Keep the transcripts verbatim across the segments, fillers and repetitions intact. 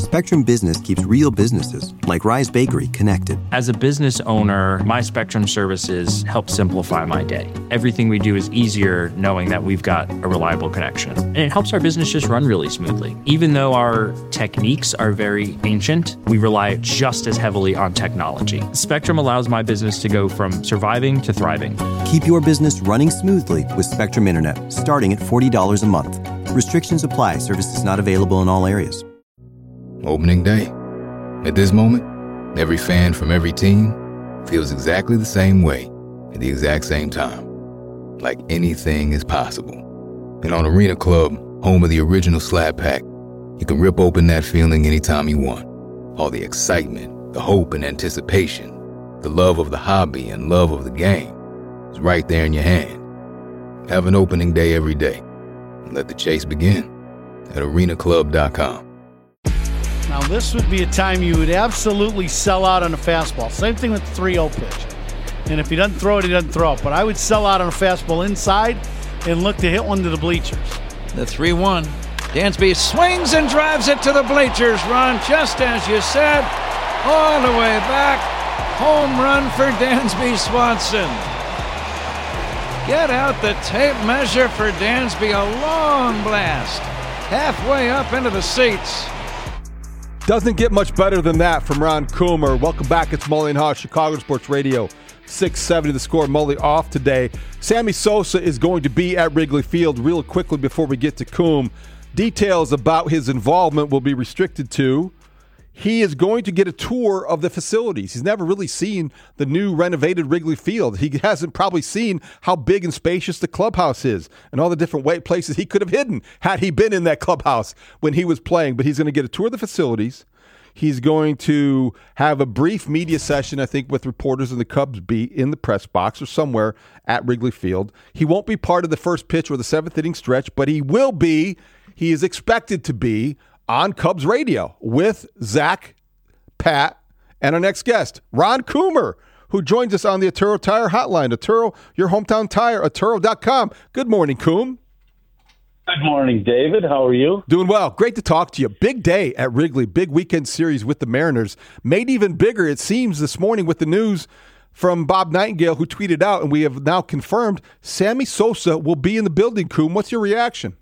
Spectrum Business keeps real businesses, like Rise Bakery, connected. As a business owner, my Spectrum services help simplify my day. Everything we do is easier knowing that we've got a reliable connection. And it helps our business just run really smoothly. Even though our techniques are very ancient, we rely just as heavily on technology. Spectrum allows my business to go from surviving to thriving. Keep your business running smoothly with Spectrum Internet, starting at forty dollars a month. Restrictions apply. Services not available in all areas. Opening day. At this moment, every fan from every team feels exactly the same way at the exact same time. Like anything is possible. And on Arena Club, home of the original Slab Pack, you can rip open that feeling anytime you want. All the excitement, the hope and anticipation, the love of the hobby and love of the game is right there in your hand. Have an opening day every day. And let the chase begin at arena club dot com. Now, this would be a time you would absolutely sell out on a fastball. Same thing with the three oh pitch. And if he doesn't throw it, he doesn't throw it. But I would sell out on a fastball inside and look to hit one to the bleachers. The three one. Dansby swings and drives it to the bleachers. Ron, just as you said, all the way back. Home run for Dansby Swanson. Get out the tape measure for Dansby. A long blast. Halfway up into the seats. Doesn't get much better than that from Ron Coomer. Welcome back. It's Mully and Haw, Chicago Sports Radio, six seventy The Score. Mully off today. Sammy Sosa is going to be at Wrigley Field. Real quickly before we get to Coom, details about his involvement will be restricted to he is going to get a tour of the facilities. He's never really seen the new renovated Wrigley Field. He hasn't probably seen how big and spacious the clubhouse is and all the different way places he could have hidden had he been in that clubhouse when he was playing. But he's going to get a tour of the facilities. He's going to have a brief media session, I think, with reporters in the Cubs beat in the press box or somewhere at Wrigley Field. He won't be part of the first pitch or the seventh inning stretch, but he will be, he is expected to be, on Cubs radio with Zach, Pat, and our next guest, Ron Coomer, who joins us on the Atturo Tire Hotline. Atturo, your hometown tire, atturo dot com. Good morning, Coom. Good morning, David. How are you? Doing well. Great to talk to you. Big day at Wrigley. Big weekend series with the Mariners. Made even bigger, it seems, this morning with the news from Bob Nightingale, who tweeted out, and we have now confirmed, Sammy Sosa will be in the building, Coom. What's your reaction?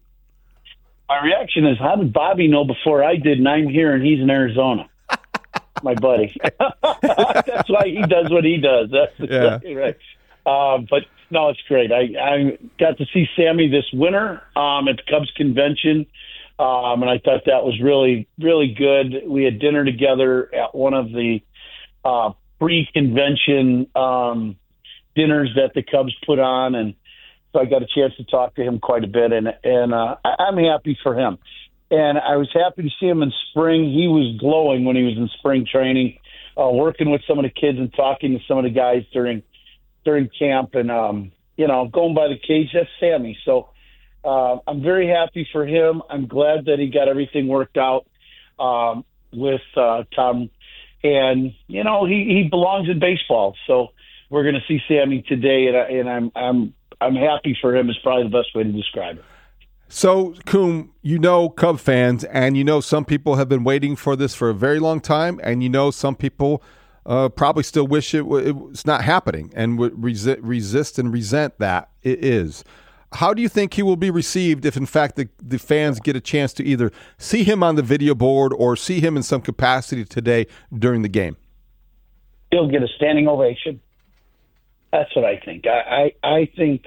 My reaction is, how did Bobby know before I did, and I'm here and he's in Arizona? My buddy. That's why he does what he does. That's yeah. exactly right. Uh, but, no, it's great. I, I got to see Sammy this winter um, at the Cubs convention, um, and I thought that was really, really good. We had dinner together at one of the uh, pre-convention um, dinners that the Cubs put on, and so I got a chance to talk to him quite a bit, and and uh, I'm happy for him. And I was happy to see him in spring. He was glowing when he was in spring training, uh, working with some of the kids and talking to some of the guys during during camp. And, um, you know, going by the cage, that's Sammy. So uh, I'm very happy for him. I'm glad that he got everything worked out um, with uh, Tom. And, you know, he, he belongs in baseball. So we're going to see Sammy today, and, I, and I'm I'm I'm happy for him is probably the best way to describe it. So, Coom, you know Cub fans, and you know some people have been waiting for this for a very long time, and you know some people uh, probably still wish it w- it's not happening and would resi- resist and resent that it is. How do you think he will be received if, in fact, the, the fans get a chance to either see him on the video board or see him in some capacity today during the game? He'll get a standing ovation. That's what I think. I, I, I think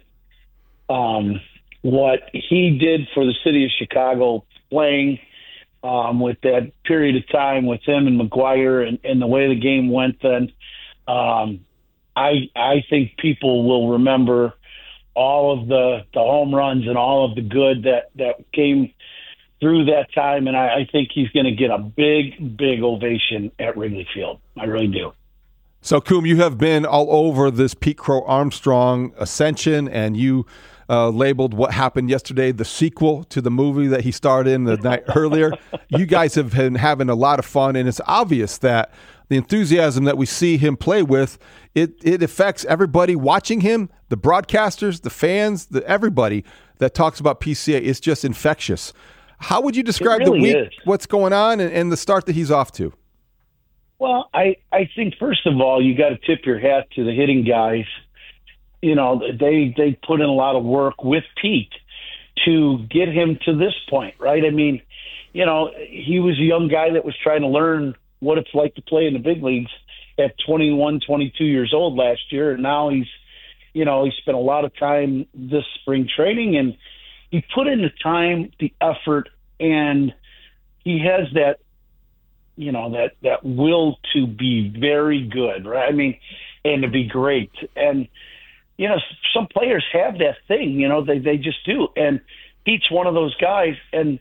um, what he did for the city of Chicago, playing um, with that period of time with him and McGuire and, and the way the game went then, um, I I think people will remember all of the, the home runs and all of the good that, that came through that time. And I, I think he's going to get a big, big ovation at Wrigley Field. I really do. So, Coom, you have been all over this Pete Crow Armstrong ascension, and you uh, labeled what happened yesterday the sequel to the movie that he starred in the night earlier. You guys have been having a lot of fun, and it's obvious that the enthusiasm that we see him play with, it, it affects everybody watching him, the broadcasters, the fans, the everybody that talks about P C A. It's just infectious. How would you describe really the week, is. what's going on, and, and the start that he's off to? Well, I, I think, first of all, you got to tip your hat to the hitting guys. You know, they they put in a lot of work with Pete to get him to this point, right? I mean, you know, he was a young guy that was trying to learn what it's like to play in the big leagues at twenty-one, twenty-two years old last year. And now he's, you know, he spent a lot of time this spring training, and he put in the time, the effort, and he has that, you know, that, that will to be very good, right? I mean, and to be great. And, you know, some players have that thing, you know, they, they just do. And Pete's one of those guys. And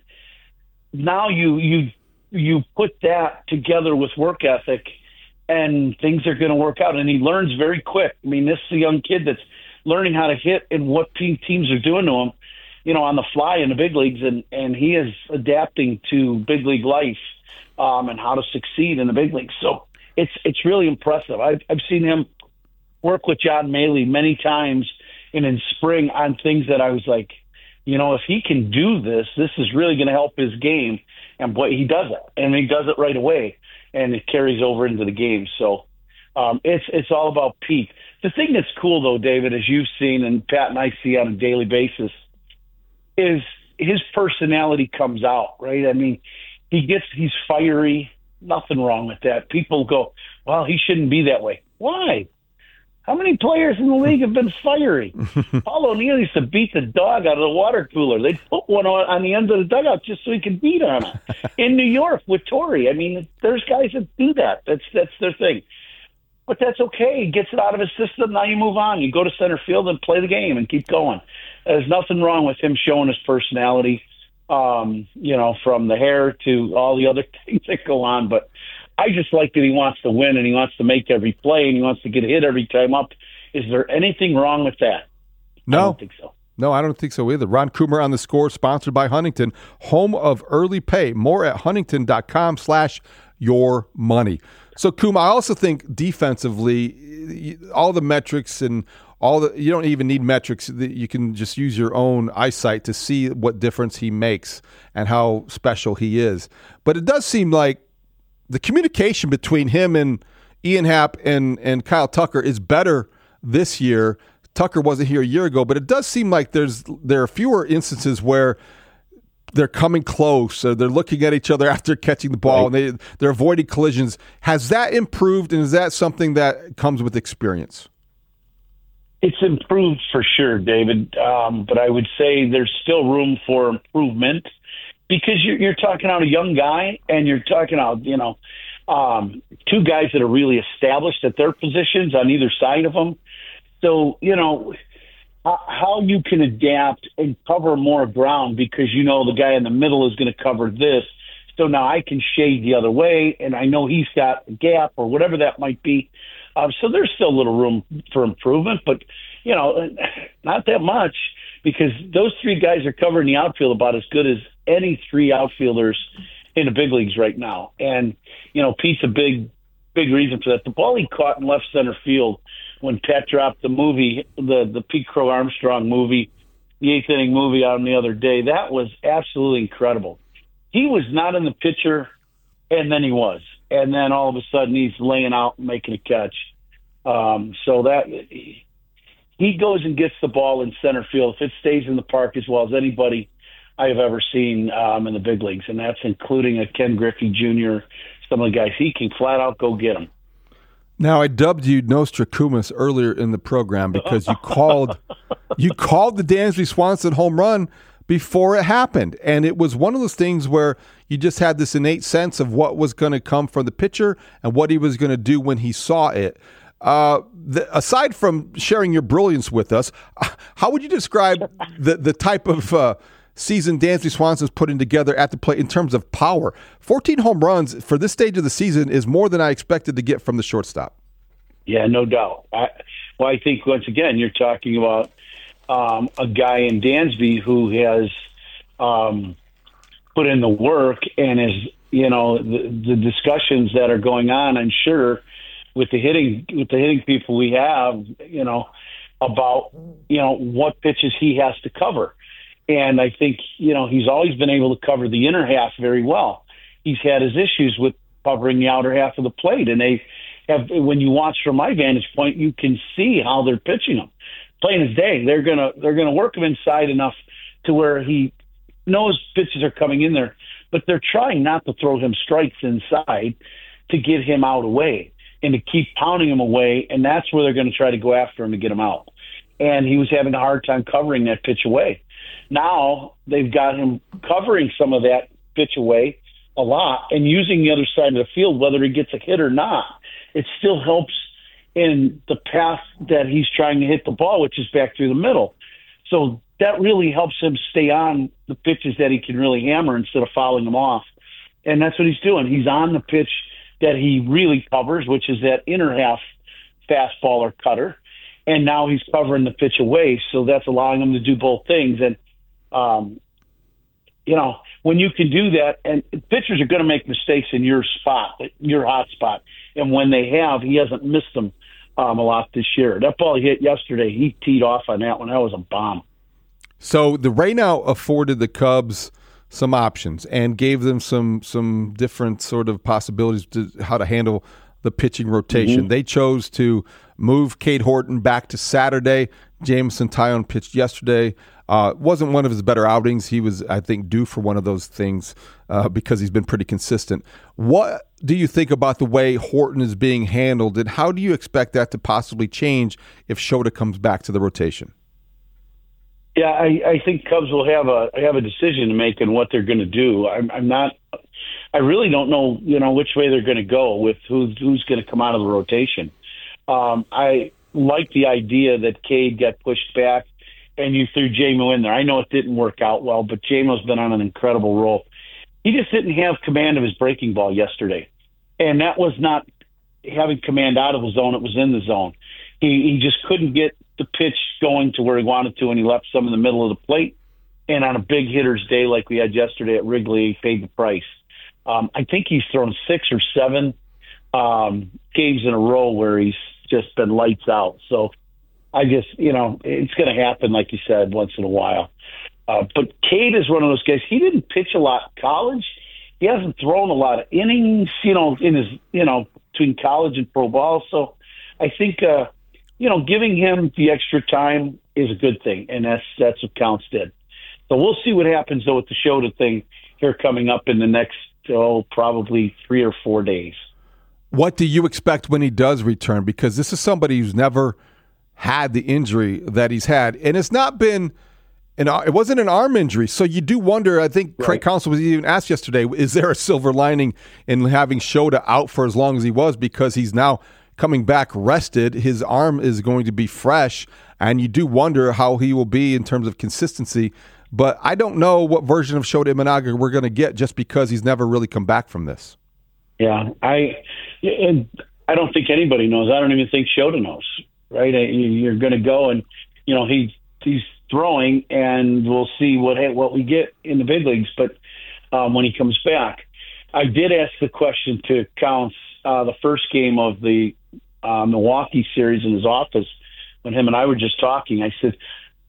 now you, you, you put that together with work ethic, and things are going to work out. And he learns very quick. I mean, this is a young kid that's learning how to hit and what teams are doing to him, you know, on the fly in the big leagues. And, and he is adapting to big league life um, and how to succeed in the big leagues. So it's, it's really impressive. I've, I've seen him work with John Maley many times, and in spring on things that I was like, you know, if he can do this, this is really going to help his game. And boy, he does it, and he does it right away, and it carries over into the game. So um, it's it's all about Pete. The thing that's cool, though, David, as you've seen, and Pat and I see on a daily basis, is his personality comes out, right? I mean, he gets he's fiery. Nothing wrong with that. People go, well, he shouldn't be that way. Why? How many players in the league have been fiery? Paul O'Neill used to beat the dog out of the water cooler. They'd put one on, on the end of the dugout just so he could beat on it. In New York with Torrey, I mean, there's guys that do that. That's that's their thing. But that's okay. He gets it out of his system. Now you move on. You go to center field and play the game and keep going. There's nothing wrong with him showing his personality, um, you know, from the hair to all the other things that go on. But I just like that he wants to win, and he wants to make every play, and he wants to get hit every time up. Is there anything wrong with that? No. I don't think so. No, I don't think so either. Ron Coomer on the Score, sponsored by Huntington, home of early pay. More at huntington.com slash your money. So, Coomer, I also think defensively, all the metrics and all the, you don't even need metrics. You can just use your own eyesight to see what difference he makes and how special he is. But it does seem like the communication between him and Ian Happ and, and Kyle Tucker is better this year. Tucker wasn't here a year ago, but it does seem like there's there are fewer instances where they're coming close, or they're looking at each other after catching the ball, right, and they, they're avoiding collisions. Has that improved, and is that something that comes with experience? It's improved for sure, David, um, but I would say there's still room for improvement, because you're, you're talking out a young guy, and you're talking out, you know, um, two guys that are really established at their positions on either side of them. So, you know, how you can adapt and cover more ground, because you know the guy in the middle is going to cover this. So now I can shade the other way, and I know he's got a gap or whatever that might be. Um, so there's still a little room for improvement, but, you know, not that much, because those three guys are covering the outfield about as good as any three outfielders in the big leagues right now. And, you know, Pete's a big, big reason for that. The ball he caught in left center field when Pat dropped the movie, the, the Pete Crow Armstrong movie, the eighth inning movie on the other day, that was absolutely incredible. He was not in the picture, and then he was. And then all of a sudden he's laying out and making a catch. Um, so that he goes and gets the ball in center field if it stays in the park as well as anybody I have ever seen um, in the big leagues, and that's including a Ken Griffey Junior, some of the guys. He can flat out go get them. Now, I dubbed you Nostradamus earlier in the program because you called you called the Dansby Swanson home run before it happened. And it was one of those things where you just had this innate sense of what was going to come from the pitcher and what he was going to do when he saw it. Uh, the, aside from sharing your brilliance with us, how would you describe the, the type of uh, season Dansby Swanson's putting together at the plate in terms of power? fourteen home runs for this stage of the season is more than I expected to get from the shortstop. Yeah, no doubt. I, well, I think, once again, you're talking about um, a guy in Dansby who has um, put in the work and is, you know, the, the discussions that are going on, I'm sure, with the hitting with the hitting people we have, you know, about, you know, what pitches he has to cover. And I think, you know, he's always been able to cover the inner half very well. He's had his issues with covering the outer half of the plate. And they have, when you watch from my vantage point, you can see how they're pitching him. Plain as day, they're going to, they're going to work him inside enough to where he knows pitches are coming in there, but they're trying not to throw him strikes inside to get him out away and to keep pounding him away. And that's where they're going to try to go after him to get him out. And he was having a hard time covering that pitch away. Now they've got him covering some of that pitch away a lot and using the other side of the field, whether he gets a hit or not. It still helps in the path that he's trying to hit the ball, which is back through the middle. So that really helps him stay on the pitches that he can really hammer instead of fouling them off. And that's what he's doing. He's on the pitch that he really covers, which is that inner half fastball or cutter. And now he's covering the pitch away. So that's allowing him to do both things. And, um, you know, when you can do that, and pitchers are going to make mistakes in your spot, your hot spot. And when they have, he hasn't missed them um, a lot this year. That ball he hit yesterday, he teed off on that one. That was a bomb. So the rain out afforded the Cubs some options and gave them some some different sort of possibilities to how to handle the pitching rotation. Mm-hmm. They chose to move Cade Horton back to Saturday. Jameson Taillon pitched yesterday. Uh, wasn't one of his better outings. He was, I think, due for one of those things uh, because he's been pretty consistent. What do you think about the way Horton is being handled, and how do you expect that to possibly change if Shota comes back to the rotation? Yeah, I, I think Cubs will have a have a decision to make in what they're going to do. I'm, I'm not. I really don't know, you know, which way they're going to go with who's who's going to come out of the rotation. Um, I like the idea that Cade got pushed back, and you threw J M O in there. I know it didn't work out well, but J M O's been on an incredible roll. He just didn't have command of his breaking ball yesterday, and that was not having command out of the zone. It was in the zone. He he just couldn't get the pitch going to where he wanted to, and he left some in the middle of the plate. And on a big hitter's day like we had yesterday at Wrigley, he paid the price. Um, I think he's thrown six or seven um, games in a row where he's just been lights out. So I just, you know, it's going to happen, like you said, once in a while. Uh, but Cade is one of those guys. He didn't pitch a lot in college. He hasn't thrown a lot of innings, you know, in his, you know, between college and pro ball. So I think, uh, you know, giving him the extra time is a good thing, and that's that's what Counts did. So we'll see what happens, though, with the Shota thing here coming up in the next, oh, probably three or four days. What do you expect when he does return? Because this is somebody who's never had the injury that he's had, and it's not been an it wasn't an arm injury. So you do wonder. I think right. Craig Counsell was even asked yesterday: is there a silver lining in having Shota out for as long as he was? Because he's now coming back rested, his arm is going to be fresh, and you do wonder how he will be in terms of consistency. But I don't know what version of Shota Imanaga we're going to get just because he's never really come back from this. Yeah, I and I don't think anybody knows. I don't even think Shota knows, right? You're going to go and, you know, he he's throwing, and we'll see what what we get in the big leagues. But um, when he comes back, I did ask the question to Counts uh, the first game of the uh, Milwaukee series in his office when him and I were just talking. I said,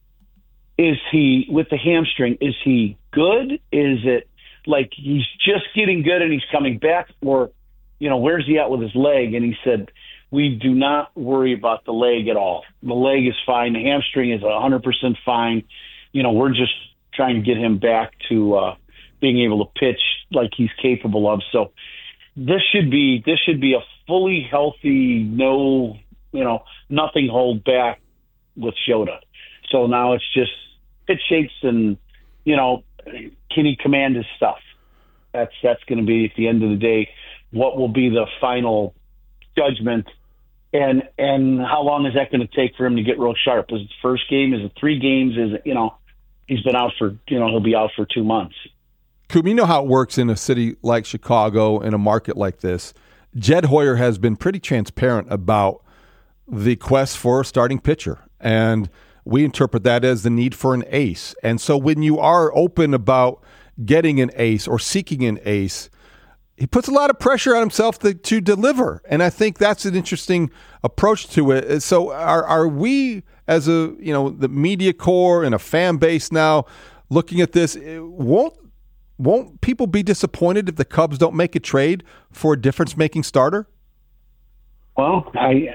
is he, with the hamstring, is he good? Is it like he's just getting good and he's coming back? Or, you know, where's he at with his leg? And he said, we do not worry about the leg at all. The leg is fine. The hamstring is one hundred percent fine. You know, we're just trying to get him back to uh, being able to pitch like he's capable of. So this should be this should be a fully healthy, no, you know, nothing hold back with Shota. So now it's just pitch shapes and, you know, can he command his stuff? That's that's going to be, at the end of the day, what will be the final judgment. And and how long is that going to take for him to get real sharp? Is it the first game? Is it three games? Is it, you know, he's been out for, you know, he'll be out for two months. Coop, you know how it works in a city like Chicago, in a market like this. Jed Hoyer has been pretty transparent about the quest for a starting pitcher. And we interpret that as the need for an ace. And so when you are open about getting an ace or seeking an ace, he puts a lot of pressure on himself to, to deliver. And I think that's an interesting approach to it. So are are we, as a, you know, the media core and a fan base now, looking at this, won't won't people be disappointed if the Cubs don't make a trade for a difference-making starter? Well, I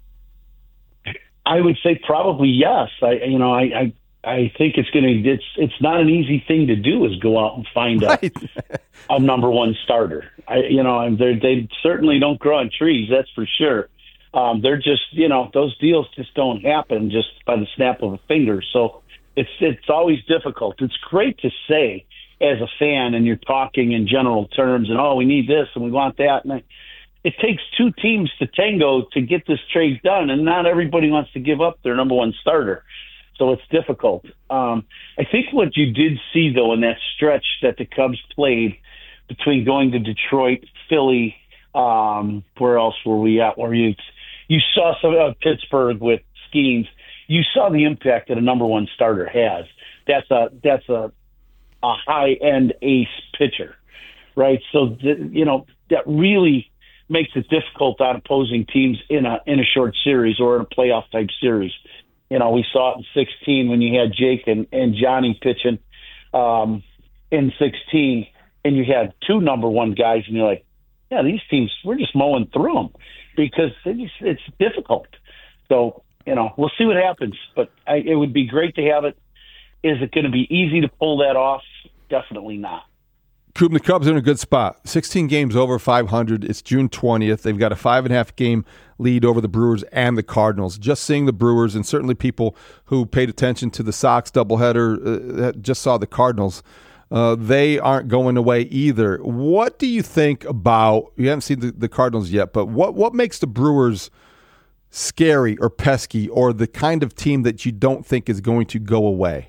I would say probably yes. I you know I I, I think it's going to it's it's not an easy thing to do is go out and find right. a, a number one starter. I you know and they they certainly don't grow on trees, that's for sure. Um, they're just you know those deals just don't happen just by the snap of a finger. So it's it's always difficult. It's great to say as a fan, and you're talking in general terms, and oh, we need this and we want that, and I, it takes two teams to tango to get this trade done, and not everybody wants to give up their number one starter. So it's difficult. Um, I think what you did see, though, in that stretch that the Cubs played between going to Detroit, Philly, um, where else were we at? Where you you saw some uh, Pittsburgh with Skeens, you saw the impact that a number one starter has. That's a that's a a high end ace pitcher, right? So the, you know that really makes it difficult on opposing teams in a in a short series or in a playoff type series. You know, we saw it in sixteen when you had Jake and, and Johnny pitching um, in sixteen, and you had two number one guys, and you're like, yeah, these teams, we're just mowing through them because it's, it's difficult. So, you know, we'll see what happens, but I, it would be great to have it. Is it going to be easy to pull that off? Definitely not. Coop, the Cubs are in a good spot. sixteen games over five hundred. It's June twentieth. They've got a five and a half game lead over the Brewers and the Cardinals. Just seeing the Brewers, and certainly people who paid attention to the Sox doubleheader uh, just saw the Cardinals. Uh, they aren't going away either. What do you think about, you haven't seen the, the Cardinals yet, but what, what makes the Brewers scary or pesky, or the kind of team that you don't think is going to go away?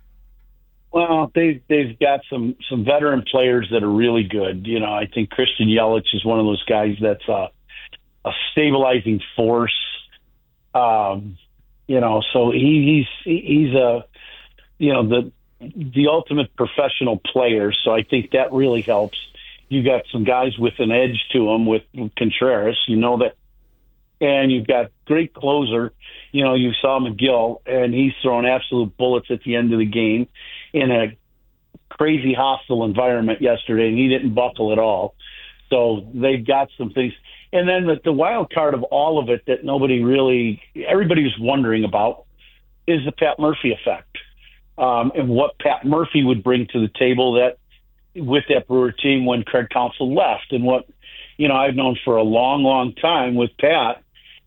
Well, they've they've got some some veteran players that are really good. You know, I think Christian Yelich is one of those guys that's a, a stabilizing force. Um, you know, so he, he's he's a you know the the ultimate professional player. So I think that really helps. You got some guys with an edge to them with Contreras. You know that, and you've got great closer. You know, you saw McGill, and he's throwing absolute bullets at the end of the game in a crazy hostile environment yesterday, and he didn't buckle at all. So they've got some things. And then the, the wild card of all of it that nobody really, everybody was wondering about is the Pat Murphy effect, um, and what Pat Murphy would bring to the table that with that Brewer team when Craig Counsell left. And what, you know, I've known for a long, long time with Pat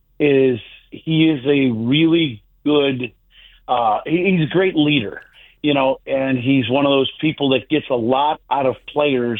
is he is a really good, uh, he's a great leader. You know, and he's one of those people that gets a lot out of players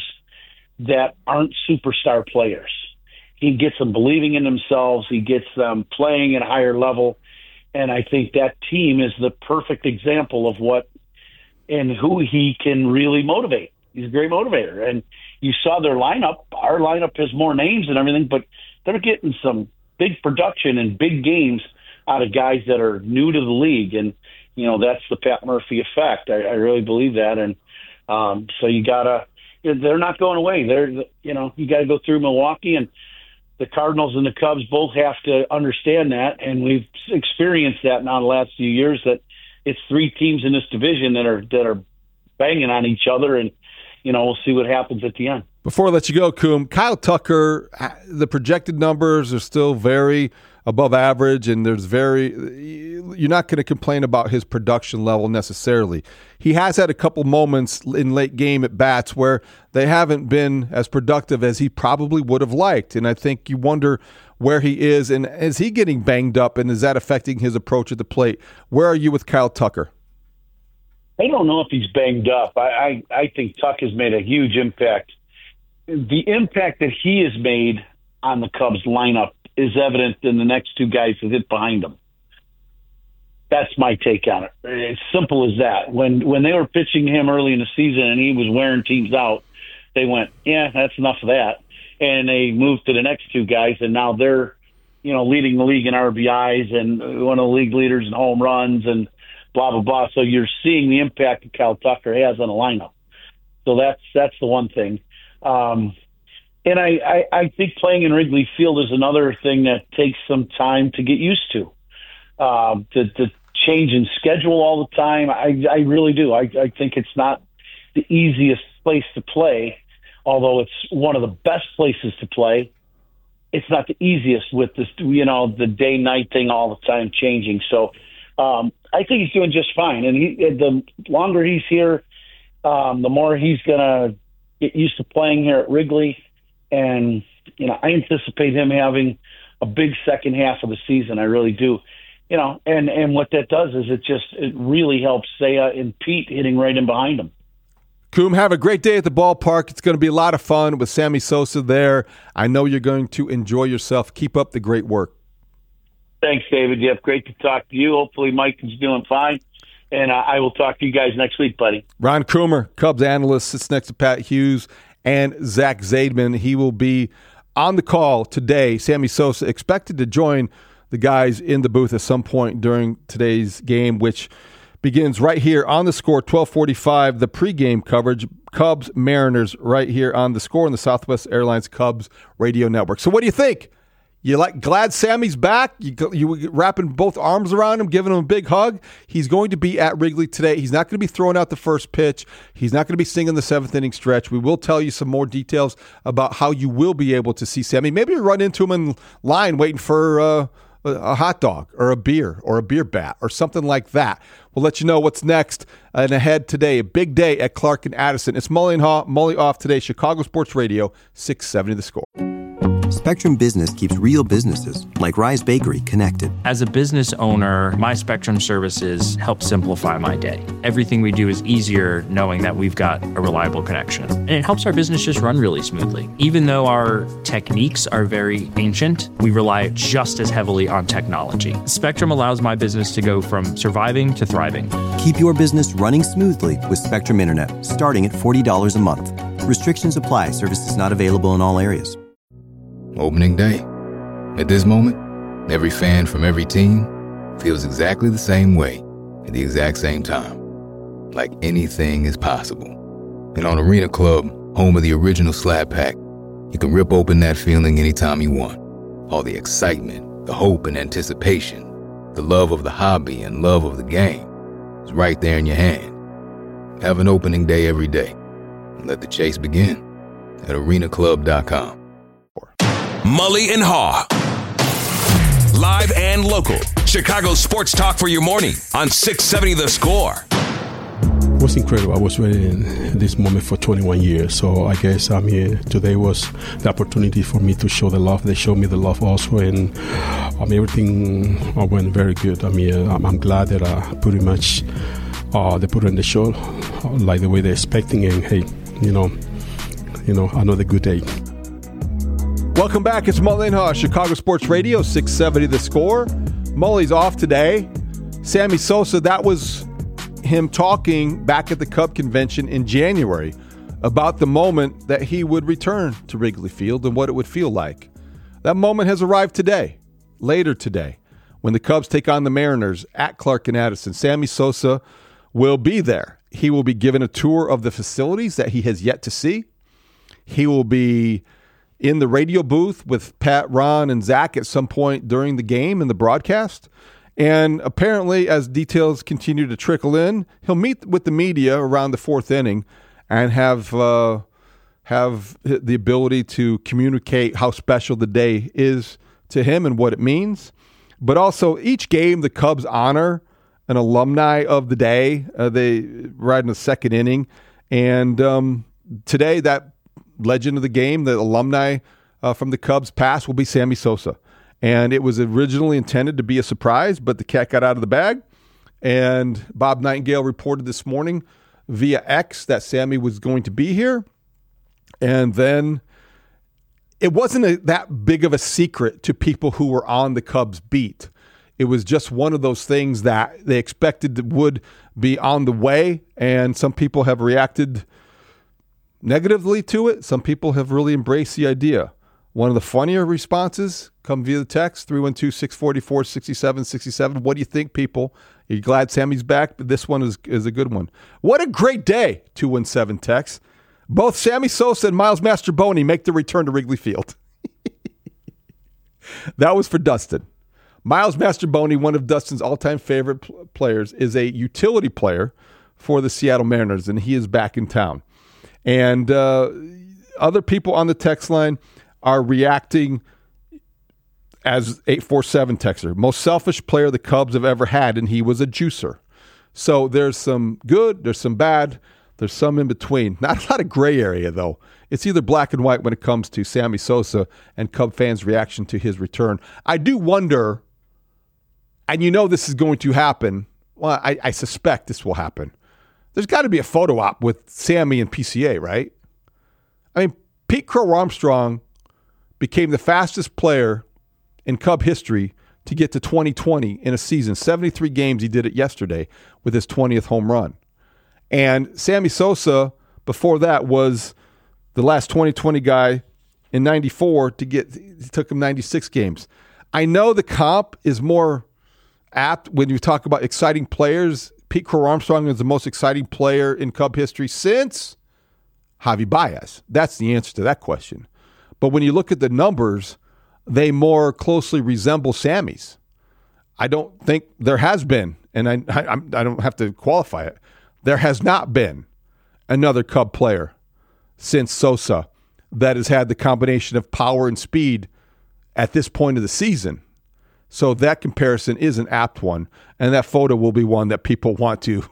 that aren't superstar players. He gets them believing in themselves. He gets them playing at a higher level. And I think that team is the perfect example of what and who he can really motivate. He's a great motivator. And you saw their lineup. Our lineup has more names and everything, but they're getting some big production and big games out of guys that are new to the league. And, you know, that's the Pat Murphy effect. I, I really believe that. And um, so you got to, they're not going away. They're, you know, you got to go through Milwaukee, and the Cardinals and the Cubs both have to understand that. And we've experienced that now the last few years, that it's three teams in this division that are, that are banging on each other. And, you know, we'll see what happens at the end. Before I let you go, Coom, Kyle Tucker, the projected numbers are still very above average, and there's very, you're not going to complain about his production level necessarily. He has had a couple moments in late game at bats where they haven't been as productive as he probably would have liked, and I think you wonder where he is, and is he getting banged up, and is that affecting his approach at the plate? Where are you with Kyle Tucker? I don't know if he's banged up. I, I, I think Tuck has made a huge impact. The impact that he has made on the Cubs lineup is evident in the next two guys that hit behind him. That's my take on it. It's simple as that. When when they were pitching him early in the season and he was wearing teams out, they went, yeah, that's enough of that. And they moved to the next two guys, and now they're, you know, leading the league in R B Is and one of the league leaders in home runs and blah, blah, blah. So you're seeing the impact that Kyle Tucker has on the lineup. So that's that's the one thing. Um, and I, I, I think playing in Wrigley Field is another thing that takes some time to get used to. Um, to, to changing schedule all the time. I, I really do. I, I think it's not the easiest place to play, although it's one of the best places to play. It's not the easiest with this, you know, the day-night thing all the time changing. So um, I think he's doing just fine. And he, the longer he's here, um, the more he's going to get used to playing here at Wrigley. And, you know, I anticipate him having a big second half of the season. I really do. You know, and, and what that does is it just it really helps Seiya and Pete hitting right in behind him. Coom, have a great day at the ballpark. It's going to be a lot of fun with Sammy Sosa there. I know you're going to enjoy yourself. Keep up the great work. Thanks, David. Yep, great to talk to you. Hopefully Mike is doing fine. And uh, I will talk to you guys next week, buddy. Ron Coomer, Cubs analyst, sits next to Pat Hughes and Zach Zaidman. He will be on the call today. Sammy Sosa expected to join the guys in the booth at some point during today's game, which begins right here on the Score, twelve forty-five, the pregame coverage, Cubs Mariners, right here on the Score on the Southwest Airlines Cubs radio network. So what do you think? You like glad Sammy's back? You you wrapping both arms around him, giving him a big hug? He's going to be at Wrigley today. He's not going to be throwing out the first pitch. He's not going to be singing the seventh inning stretch. We will tell you some more details about how you will be able to see Sammy. Maybe you run into him in line waiting for uh, a hot dog or a beer or a beer bat or something like that. We'll let you know what's next and ahead today. A big day at Clark and Addison. It's Mully and Haw, Mully off today, Chicago Sports Radio, six seventy The Score. Spectrum Business keeps real businesses, like Rise Bakery, connected. As a business owner, my Spectrum services help simplify my day. Everything we do is easier knowing that we've got a reliable connection. And it helps our business just run really smoothly. Even though our techniques are very ancient, we rely just as heavily on technology. Spectrum allows my business to go from surviving to thriving. Keep your business running smoothly with Spectrum Internet, starting at forty dollars a month. Restrictions apply. Services not available in all areas. Opening day. At this moment, every fan from every team feels exactly the same way at the exact same time. Like anything is possible. And on Arena Club, home of the original Slab Pack, you can rip open that feeling anytime you want. All the excitement, the hope and anticipation, the love of the hobby and love of the game is right there in your hand. Have an opening day every day. And let the chase begin at arena club dot com. Mully and Haw. Live and local. Chicago sports talk for your morning on six seventy The Score. It was incredible. I was ready in this moment for twenty-one years. So I guess I'm here. Today was the opportunity for me to show the love. They showed me the love also. And I mean, everything went very good. I mean, I'm, I'm glad that I pretty much uh, they put on the show like the way they're expecting. And hey, you know, you know, another good day. Welcome back. It's Mully and Haw, Chicago Sports Radio, six seventy The Score. Mully's off today. Sammy Sosa, that was him talking back at the Cub convention in January about the moment that he would return to Wrigley Field and what it would feel like. That moment has arrived today, later today, when the Cubs take on the Mariners at Clark and Addison. Sammy Sosa will be there. He will be given a tour of the facilities that he has yet to see. He will be in the radio booth with Pat, Ron, and Zach at some point during the game in the broadcast. And apparently, as details continue to trickle in, he'll meet with the media around the fourth inning and have uh, have the ability to communicate how special the day is to him and what it means. But also, each game, the Cubs honor an alumni of the day. Uh, they ride in the second inning. And um, today, that legend of the game, the alumni uh, from the Cubs past, will be Sammy Sosa. And it was originally intended to be a surprise, but the cat got out of the bag. And Bob Nightingale reported this morning via X that Sammy was going to be here. And then it wasn't a, that big of a secret to people who were on the Cubs beat. It was just one of those things that they expected would be on the way. And some people have reacted negatively to it. Some people have really embraced the idea. One of the funnier responses come via the text, three one two, six four four, six seven six seven. What do you think, people? Are you glad Sammy's back? But this one is, is a good one. What a great day, two one seven text. Both Sammy Sosa and Miles Mastroboni make the return to Wrigley Field. That was for Dustin. Miles Mastrobuoni, one of Dustin's all-time favorite pl- players, is a utility player for the Seattle Mariners, and he is back in town. And uh, other people on the text line are reacting as eight four seven texter. Most selfish player the Cubs have ever had, and he was a juicer. So there's some good, there's some bad, there's some in between. Not a lot of gray area, though. It's either black and white when it comes to Sammy Sosa and Cub fans' reaction to his return. I do wonder, and you know this is going to happen. Well, I, I suspect this will happen. There's got to be a photo op with Sammy and P C A, right? I mean, Pete Crow Armstrong became the fastest player in Cub history to get to twenty twenty in a season. seventy-three games, he did it yesterday with his twentieth home run. And Sammy Sosa, before that, was the last twenty twenty guy in ninety-four to get, it took him ninety-six games. I know the comp is more apt when you talk about exciting players. Pete Crow Armstrong is the most exciting player in Cub history since Javi Baez. That's the answer to that question. But when you look at the numbers, they more closely resemble Sammy's. I don't think there has been, and I, I, I don't have to qualify it, there has not been another Cub player since Sosa that has had the combination of power and speed at this point of the season. So that comparison is an apt one, and that photo will be one that people want to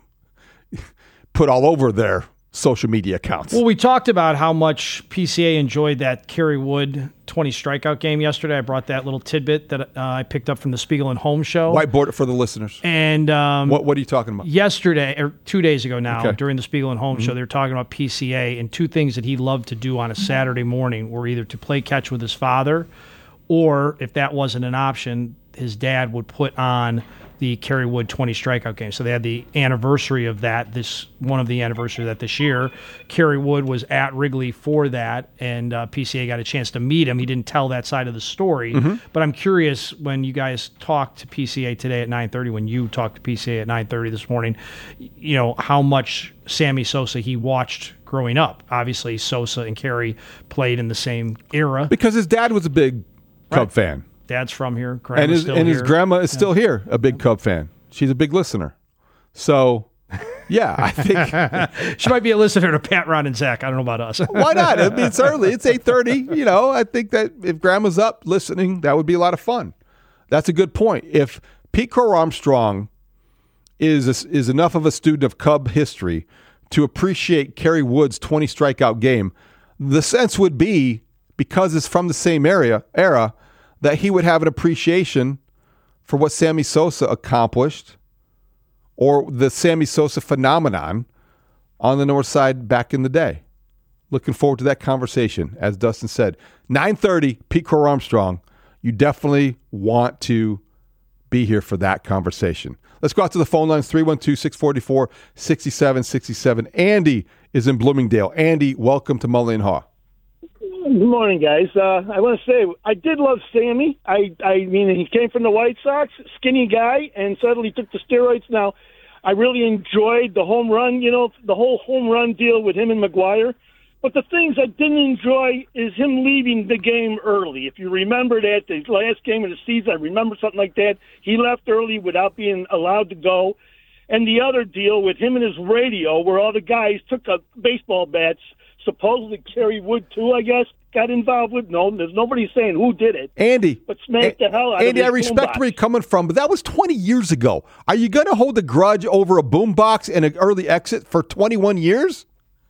put all over their social media accounts. Well, we talked about how much P C A enjoyed that Kerry Wood twenty strikeout game yesterday. I brought that little tidbit that uh, I picked up from the Spiegel and Holmes show. Whiteboard it for the listeners. And um, what what are you talking about? Yesterday, or two days ago now, okay. during the Spiegel and Holmes mm-hmm. show, they were talking about P C A, and two things that he loved to do on a Saturday morning were either to play catch with his father, or if that wasn't an option, his dad would put on the Kerry Wood twenty strikeout game. So they had the anniversary of that, this one of the anniversary of that this year. Kerry Wood was at Wrigley for that, and uh, P C A got a chance to meet him. He didn't tell that side of the story, mm-hmm. but I'm curious, when you guys talked to P C A today at nine thirty, when you talked to P C A at nine thirty this morning, you know, how much Sammy Sosa he watched growing up. Obviously, Sosa and Kerry played in the same era. Because his dad was a big Cub right. fan. Dad's from here. Grandma's and his, still and here. his grandma is yeah. still here, a big Cub fan. She's a big listener. So, yeah, I think she might be a listener to Pat, Ron, and Zach. I don't know about us. Why not? I mean, it's early. It's eight thirty. You know, I think that if grandma's up listening, that would be a lot of fun. That's a good point. If Pete Crow Armstrong is a, is enough of a student of Cub history to appreciate Kerry Wood's twenty strikeout game, the sense would be, because it's from the same area era, that he would have an appreciation for what Sammy Sosa accomplished, or the Sammy Sosa phenomenon on the north side back in the day. Looking forward to that conversation. As Dustin said, nine thirty, Pete Crow Armstrong. You definitely want to be here for that conversation. Let's go out to the phone lines, three one two, six four four, six seven six seven. Andy is in Bloomingdale. Andy, welcome to Mully and Haw. Good morning, guys. Uh, I want to say I did love Sammy. I, I mean, he came from the White Sox, skinny guy, and suddenly took the steroids. Now, I really enjoyed the home run, you know, the whole home run deal with him and McGuire. But the things I didn't enjoy is him leaving the game early. If you remember that, the last game of the season, I remember something like that. He left early without being allowed to go. And the other deal with him and his radio, where all the guys took up baseball bats, supposedly Kerry Wood too, I guess, got involved with. No, there's nobody saying who did it. Andy. But smacked the hell out Andy, of his I respect boombox. where you're coming from, but that was twenty years ago. Are you going to hold a grudge over a boombox and an early exit for twenty-one years?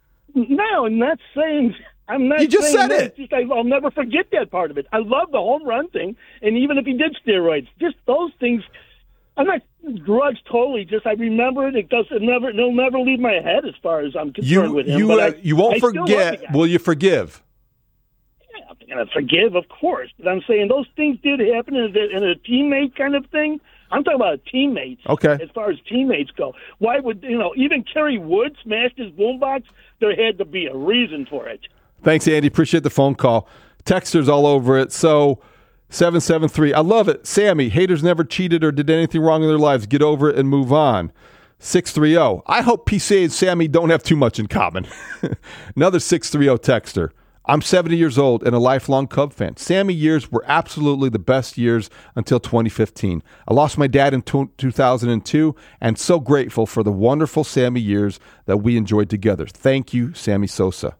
No, I'm not saying. I'm not. You just saying said that. it. Just, I, I'll never forget that part of it. I love the home run thing, and even if he did steroids, just those things. I'm not grudge totally. Just I remember it. It does. It never. It'll never leave my head as far as I'm concerned You with him. you but uh, I, you won't I still love the forget. guy. Will you forgive? Yeah, I'm going to forgive, of course. But I'm saying those things did happen in a, in a teammate kind of thing. I'm talking about teammates. Okay. As far as teammates go, why would you know? Even Kerry Wood smashed his boombox. There had to be a reason for it. Thanks, Andy. Appreciate the phone call. Texters all over it. So, seven seven three. I love it. Sammy, haters never cheated or did anything wrong in their lives. Get over it and move on. six three zero. I hope P C A and Sammy don't have too much in common. Another six three zero texter. I'm seventy years old and a lifelong Cub fan. Sammy years were absolutely the best years until twenty fifteen. I lost my dad in two thousand two and so grateful for the wonderful Sammy years that we enjoyed together. Thank you, Sammy Sosa.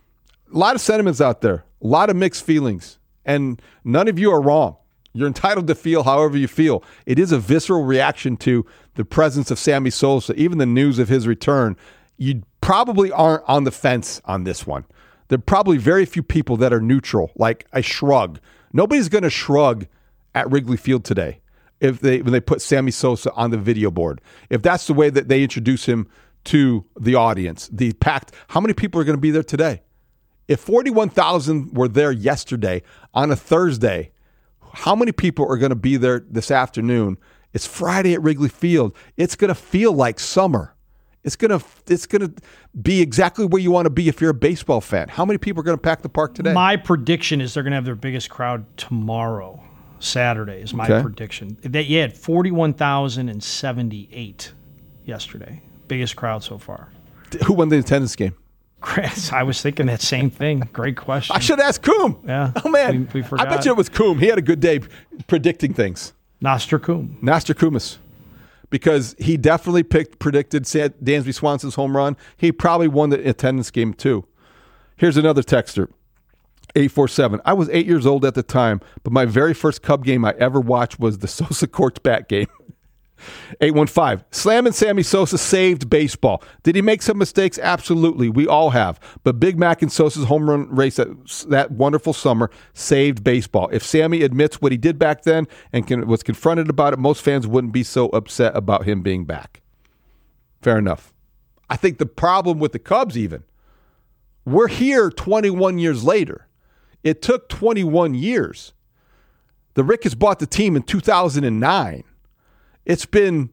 A lot of sentiments out there, a lot of mixed feelings, and none of you are wrong. You're entitled to feel however you feel. It is a visceral reaction to the presence of Sammy Sosa, even the news of his return. You probably aren't on the fence on this one. There are probably very few people that are neutral, like a shrug. Nobody's going to shrug at Wrigley Field today if they when they put Sammy Sosa on the video board. If that's the way that they introduce him to the audience, the packed, how many people are going to be there today? If forty-one thousand were there yesterday on a Thursday, how many people are going to be there this afternoon? It's Friday at Wrigley Field. It's going to feel like summer. It's going to it's going to be exactly where you want to be if you're a baseball fan. How many people are going to pack the park today? My prediction is they're going to have their biggest crowd tomorrow, Saturday is my Okay. prediction. They you had forty-one thousand seventy-eight yesterday. Biggest crowd so far. Who won the attendance game? Chris, I was thinking that same thing. Great question. I should ask Coom. Yeah. Oh, man. We, we I forgot. bet you it was Coom. He had a good day predicting things. Nostracum. Nostracum. Because he definitely picked, predicted Dansby Swanson's home run. He probably won the attendance game too. Here's another texter, eight four seven. I was eight years old at the time, but my very first Cub game I ever watched was the Sosa Corked Bat game. eight one five. Slam and Sammy Sosa saved baseball. Did he make some mistakes? Absolutely. We all have. But Big Mac and Sosa's home run race that, that wonderful summer saved baseball. If Sammy admits what he did back then and can, was confronted about it, most fans wouldn't be so upset about him being back. Fair enough. I think the problem with the Cubs even, we're here twenty-one years later. It took twenty-one years. The Ricketts bought the team in two thousand nine. It's been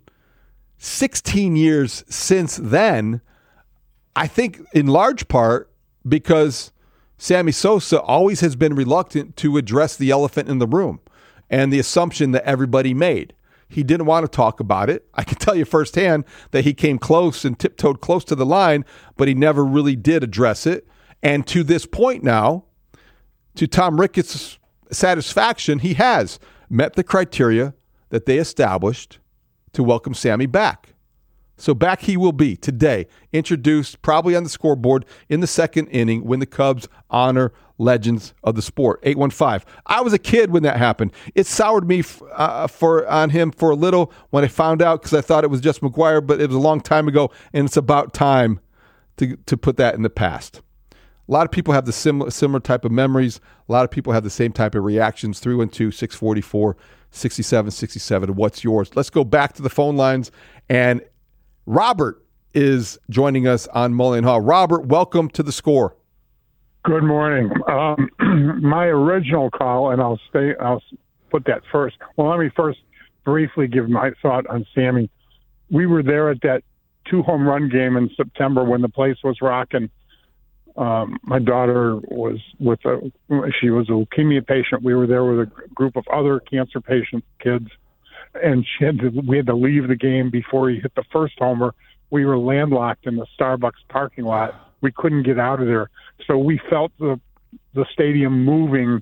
sixteen years since then, I think in large part because Sammy Sosa always has been reluctant to address the elephant in the room and the assumption that everybody made. He didn't want to talk about it. I can tell you firsthand that he came close and tiptoed close to the line, but he never really did address it. And to this point now, to Tom Ricketts' satisfaction, he has met the criteria that they established to welcome Sammy back. So back he will be today, introduced probably on the scoreboard in the second inning when the Cubs honor legends of the sport. eight one five. I was a kid when that happened. It soured me f- uh, for on him for a little when I found out because I thought it was just McGwire, but it was a long time ago, and it's about time to to put that in the past. A lot of people have the similar similar type of memories. A lot of people have the same type of reactions. three one two, six four four, six seven six seven. What's yours? Let's go back to the phone lines. And Robert is joining us on Mully and Haw. Robert, welcome to The Score. Good morning. Um, my original call, and I'll stay. I'll put that first. Well, let me first briefly give my thought on Sammy. We were there at that two home run game in September when the place was rocking. Um, my daughter was with a, she was a leukemia patient. We were there with a group of other cancer patient kids, and she had to, we had to leave the game before he hit the first homer. We were landlocked in the Starbucks parking lot. We couldn't get out of there. So we felt the, the stadium moving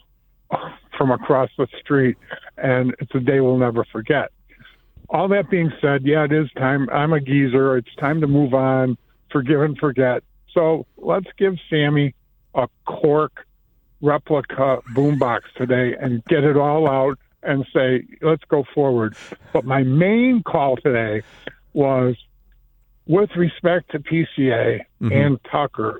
from across the street, and it's a day we'll never forget. All that being said, yeah, it is time. I'm a geezer. It's time to move on, forgive and forget. So let's give Sammy a cork replica boombox today and get it all out and say, let's go forward. But my main call today was with respect to P C A mm-hmm. and Tucker.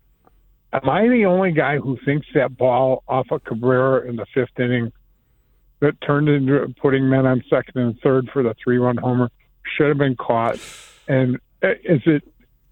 Am I the only guy who thinks that ball off of Cabrera in the fifth inning that turned into putting men on second and third for the three-run homer should have been caught? And is it...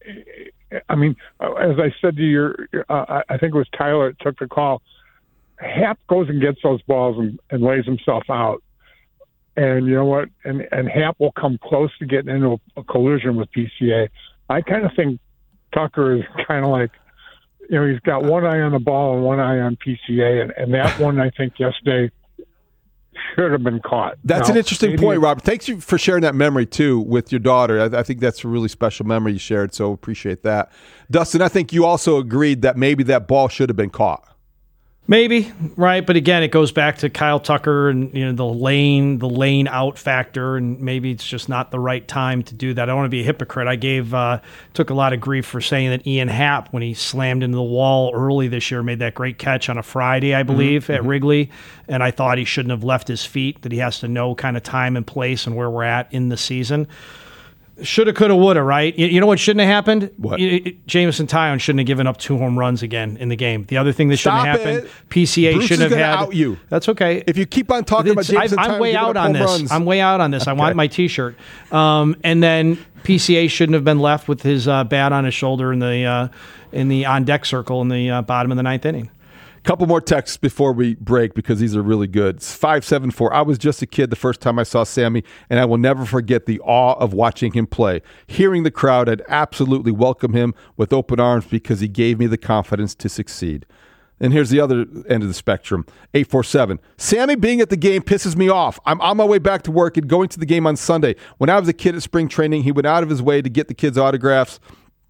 I mean, as I said to your, uh, I think it was Tyler that took the call, Happ goes and gets those balls and, and lays himself out. And you know what? And, and Happ will come close to getting into a, a collision with P C A. I kind of think Tucker is kind of like, you know, he's got one eye on the ball and one eye on P C A. And, and that one, I think yesterday, should have been caught. That's now, an interesting maybe point, Robert. Thanks you for sharing that memory, too, with your daughter. I, I think that's a really special memory you shared, so appreciate that. Dustin, I think you also agreed that maybe that ball should have been caught. Maybe, right? But again, it goes back to Kyle Tucker and you know the lane, the lane out factor, and maybe it's just not the right time to do that. I don't want to be a hypocrite. I gave uh, took a lot of grief for saying that Ian Happ, when he slammed into the wall early this year, made that great catch on a Friday, I believe, mm-hmm. at Wrigley, and I thought he shouldn't have left his feet. That he has to know kind of time and place and where we're at in the season. Shoulda, coulda, woulda, right? You, you know what shouldn't have happened? What? Jameson Taillon shouldn't have given up two home runs again in the game. The other thing that Stop shouldn't have happened, it. P C A Bruce shouldn't is have had. Out you. That's okay. If you keep on talking about Jameson I, Taillon I'm way giving out up on home this. runs. I'm way out on this. Okay. I want my T-shirt. Um, and then P C A shouldn't have been left with his uh, bat on his shoulder in the uh, in the on deck circle in the uh, bottom of the ninth inning. Couple more texts before we break because these are really good. It's five seven four. I was just a kid the first time I saw Sammy, and I will never forget the awe of watching him play. Hearing the crowd, I'd absolutely welcome him with open arms because he gave me the confidence to succeed. And here's the other end of the spectrum. eight four seven. Sammy being at the game pisses me off. I'm on my way back to work and going to the game on Sunday. When I was a kid at spring training, he went out of his way to get the kids' autographs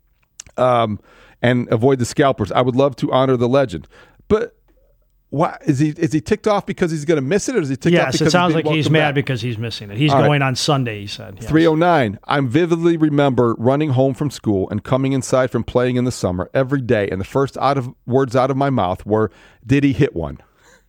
um, and avoid the scalpers. I would love to honor the legend. But what is he? Is he ticked off because he's going to miss it, or is he ticked yes, off because it sounds he's like he's back? mad because he's missing it. He's All going right. on Sunday, he said. Yes. three oh nine. I vividly remember running home from school and coming inside from playing in the summer every day, and the first out of words out of my mouth were, "Did he hit one?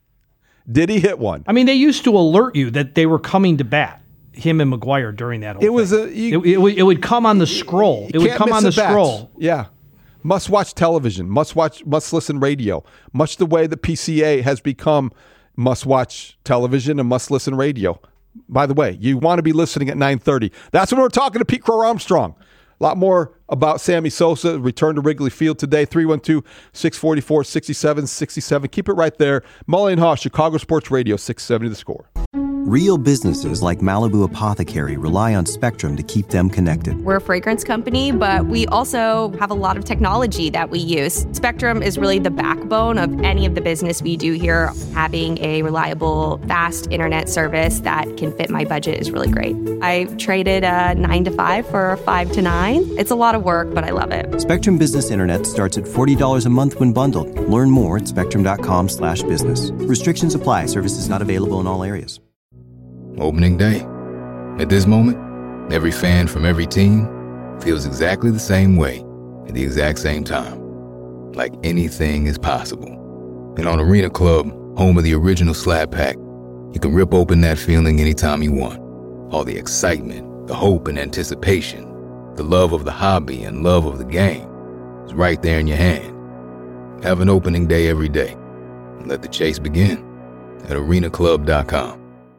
Did he hit one?" I mean, they used to alert you that they were coming to bat, him and McGuire, during that whole It was thing. a you, it, it, would- it would come on the scroll. It would can't come miss on the a bat. scroll. Yeah. Must watch television, must watch, must listen radio, much the way the P C A has become must watch television and must listen radio. By the way, you want to be listening at nine thirty. That's when we're talking to Pete Crow Armstrong. A lot more about Sammy Sosa, return to Wrigley Field today, three one two, six four four, six seven six seven. Keep it right there. Mully and Haw, Chicago Sports Radio, six seventy The Score. Real businesses like Malibu Apothecary rely on Spectrum to keep them connected. We're a fragrance company, but we also have a lot of technology that we use. Spectrum is really the backbone of any of the business we do here. Having a reliable, fast internet service that can fit my budget is really great. I traded a nine to five for a five to nine. It's a lot of work, but I love it. Spectrum Business Internet starts at forty dollars a month when bundled. Learn more at spectrum.com slash business. Restrictions apply. Services not available in all areas. Opening day. At this moment, every fan from every team feels exactly the same way at the exact same time. Like anything is possible. And on Arena Club, home of the original Slab Pack, you can rip open that feeling anytime you want. All the excitement, the hope and anticipation, the love of the hobby and love of the game is right there in your hand. Have an opening day every day. And let the chase begin at arena club dot com.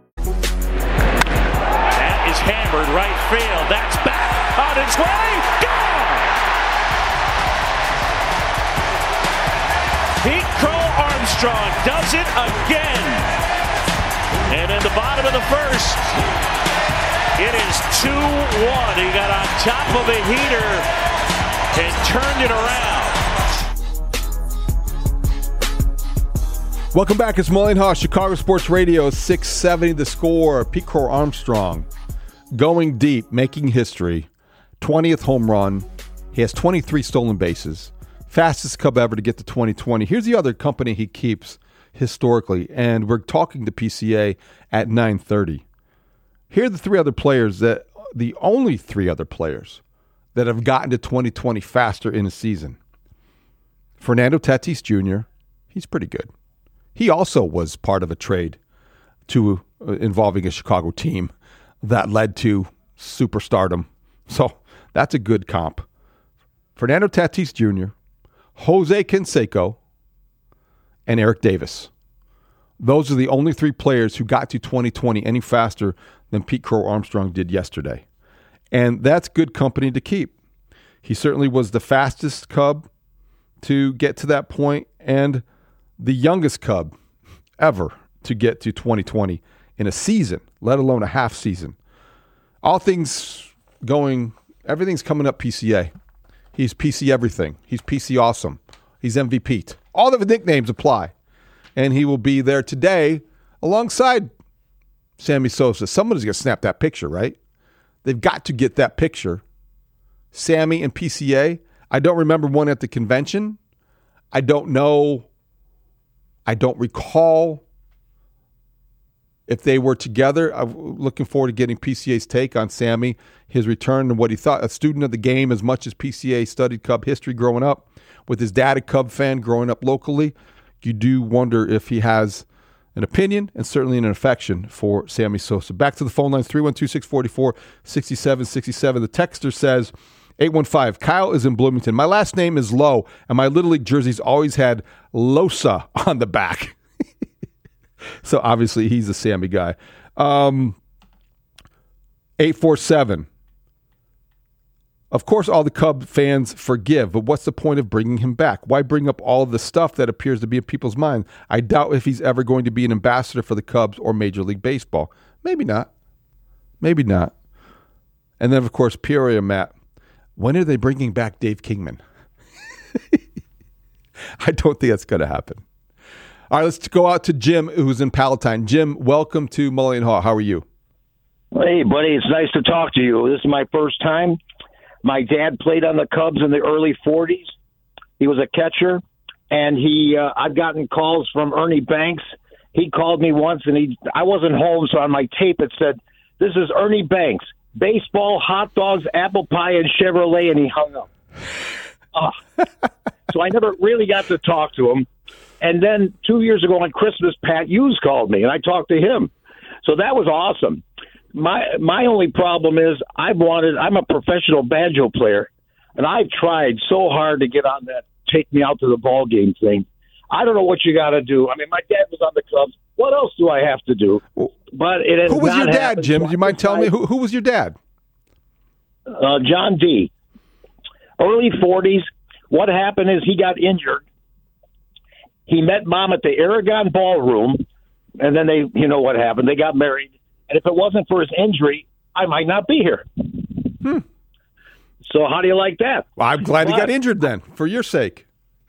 That is hammered right field. That's back on its way. Gone! Pete Crow Armstrong does it again. And in the bottom of the first, it is two one. He got on top of a heater and turned it around. Welcome back. It's Mully and Haw, Chicago Sports Radio, six seventy The Score. Pete Crow Armstrong going deep, making history. twentieth home run. He has twenty-three stolen bases. Fastest Cub ever to get to twenty twenty. Here's the other company he keeps historically, and we're talking to P C A at nine thirty. Here are the three other players, that the only three other players that have gotten to twenty twenty faster in a season. Fernando Tatis Junior, he's pretty good. He also was part of a trade to uh, involving a Chicago team that led to superstardom. So that's a good comp. Fernando Tatis Junior, Jose Canseco, and Eric Davis. Those are the only three players who got to twenty twenty any faster than Pete Crow Armstrong did yesterday. And that's good company to keep. He certainly was the fastest Cub to get to that point and the youngest Cub ever to get to twenty twenty in a season, let alone a half season. All things going, everything's coming up P C A. He's P C everything. He's P C awesome. He's M V P. All the nicknames apply. And he will be there today alongside Sammy Sosa. Somebody's going to snap that picture, right? They've got to get that picture. Sammy and P C A. I don't remember one at the convention. I don't know. I don't recall if they were together. I'm looking forward to getting P C A's take on Sammy, his return, and what he thought. A student of the game as much as P C A studied Cub history growing up. With his dad a Cub fan growing up locally, you do wonder if he has an opinion and certainly an affection for Sammy Sosa. Back to the phone lines, three one two, six four four, six seven six seven. The texter says, eight one five, Kyle is in Bloomington. My last name is Lowe, and my Little League jerseys always had Losa on the back. So obviously he's a Sammy guy. Um, eight four seven. Of course, all the Cub fans forgive, but what's the point of bringing him back? Why bring up all of the stuff that appears to be in people's minds? I doubt if he's ever going to be an ambassador for the Cubs or Major League Baseball. Maybe not. Maybe not. And then, of course, Peoria Matt. When are they bringing back Dave Kingman? I don't think that's going to happen. All right, let's go out to Jim, who's in Palatine. Jim, welcome to Mully and Haw. How are you? Hey, buddy. It's nice to talk to you. This is my first time. My dad played on the Cubs in the early forties. He was a catcher, and he uh, I've gotten calls from Ernie Banks. He called me once, and he I wasn't home, so on my tape it said, "This is Ernie Banks, baseball, hot dogs, apple pie, and Chevrolet," and he hung up. Uh, so I never really got to talk to him. And then two years ago on Christmas, Pat Hughes called me, and I talked to him. So that was awesome. My my only problem is I've wanted. I'm a professional banjo player, and I've tried so hard to get on that take me out to the ball game thing. I don't know what you got to do. I mean, my dad was on the Cubs. What else do I have to do? But it has Who was not your dad, happened. Jim? Do you mind telling me who who was your dad? Uh, John D. Early forties. What happened is he got injured. He met Mom at the Aragon Ballroom, and then they, you know what happened. They got married. And if it wasn't for his injury, I might not be here. Hmm. So how do you like that? Well, I'm glad but he got injured then, for your sake.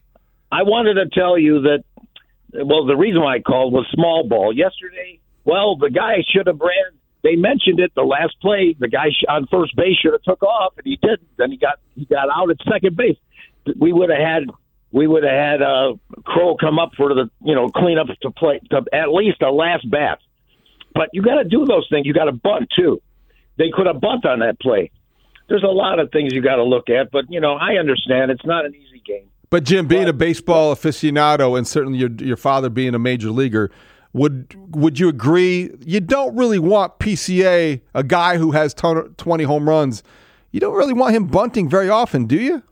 I wanted to tell you that, well, the reason why I called was small ball. Yesterday, well, the guy should have ran. They mentioned it the last play. The guy on first base should have took off, and he didn't. Then he got he got out at second base. We would have had we would have had uh, Crow come up for the you know clean up to play to at least a last bat. But you got to do those things. You got to bunt, too. They could have bunt on that play. There's a lot of things you got to look at, but, you know, I understand. It's not an easy game. But, Jim, being a baseball aficionado and certainly your your father being a major leaguer, would would you agree you don't really want P C A, a guy who has twenty home runs, you don't really want him bunting very often, do you?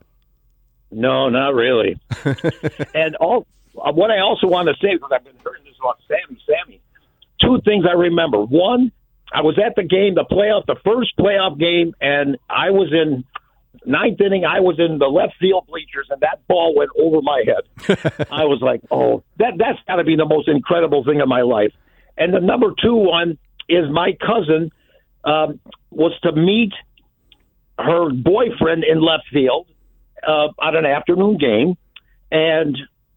No, not really. And all what I also want to say, because I've been hearing this about Sammy, Sammy, two things I remember. One, I was at the game, the playoff, the first playoff game, and I was in ninth inning. I was in the left field bleachers, and that ball went over my head. I was like, oh, that, that's got to be the most incredible thing of my life. And the number two one is my cousin um, was to meet her boyfriend in left field uh, on an afternoon game, and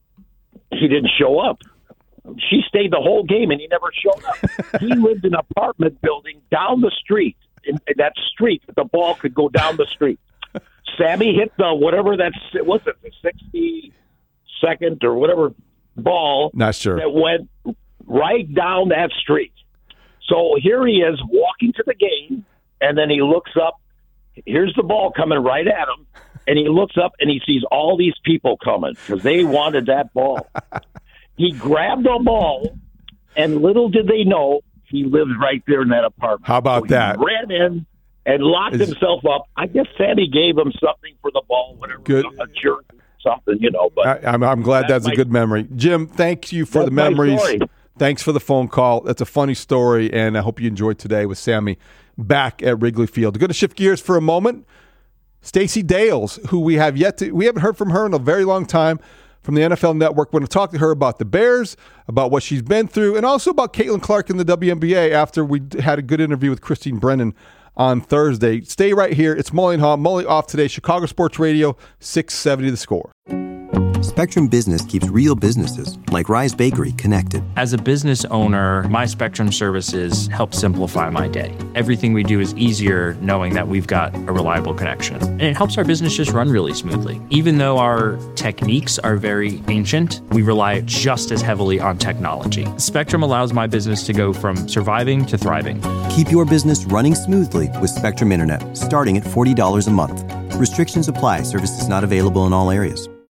he didn't show up. She stayed the whole game, and he never showed up. He lived in an apartment building down the street, in, in that street, that the ball could go down the street. Sammy hit the whatever that's, what's it, the sixty-second or whatever ball Not sure. that went right down that street. So here he is walking to the game, and then he looks up. Here's the ball coming right at him, and he looks up, and he sees all these people coming because they wanted that ball. He grabbed the ball, and little did they know he lived right there in that apartment. How about so that? He ran in and locked Is- himself up. I guess Sammy gave him something for the ball, whatever, Good. a jerk, something, you know. But I, I'm, I'm glad that's, that's a my- good memory. Jim, thank you for That's the my memories. story. Thanks for the phone call. That's a funny story, and I hope you enjoyed today with Sammy back at Wrigley Field. Going to shift gears for a moment. Stacey Dales, who we have yet to, we haven't heard from her in a very long time from the N F L Network. We're going to talk to her about the Bears, about what she's been through, and also about Caitlin Clark in the W N B A after we had a good interview with Christine Brennan on Thursday. Stay right here. It's Mully and Haw. Mully off today. Chicago Sports Radio, six seventy The Score. Spectrum Business keeps real businesses, like Rise Bakery, connected. As a business owner, my Spectrum services help simplify my day. Everything we do is easier knowing that we've got a reliable connection. And it helps our business just run really smoothly. Even though our techniques are very ancient, we rely just as heavily on technology. Spectrum allows my business to go from surviving to thriving. Keep your business running smoothly with Spectrum Internet, starting at forty dollars a month. Restrictions apply. Services not available in all areas.